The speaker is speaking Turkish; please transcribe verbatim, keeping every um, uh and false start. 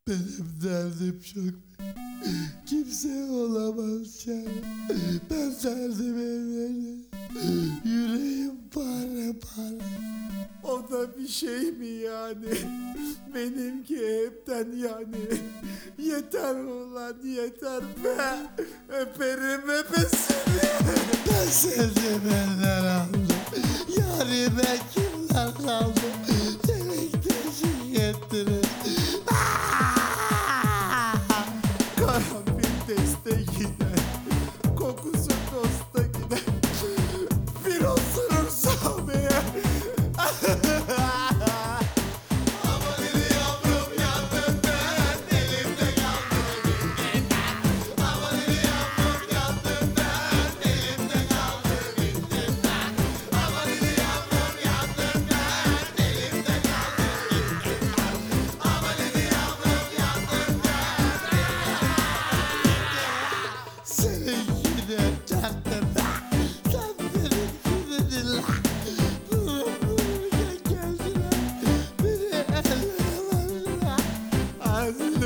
Benim derdim çok. Kimse olamaz yani. Ben derdim evlerine. Yüreğim para para. O da bir şey mi yani? Benimki hepten yani. Yeter ulan yeter be. Öperim öpesini. Ben sevdim eller aldım. Yani ben kimler kaldım? Elektricik ettirir. Karanfil deste gider. Kokusu dosta gider. Bir osurur sahneye. Aman eli yavrum yandım ben. Elimde kaldı bildiğinden. Aman eli yavrum yandım ben. Elimde kaldı bildiğinden. Aman eli yavrum yandım ben. Elimde kaldı bildiğinden. Aman eli yavrum yandım ben. Seninkine çaktım. Sen benimkine dinle. Buraya buraya geldiler. Beni ellerine aldılar. Allah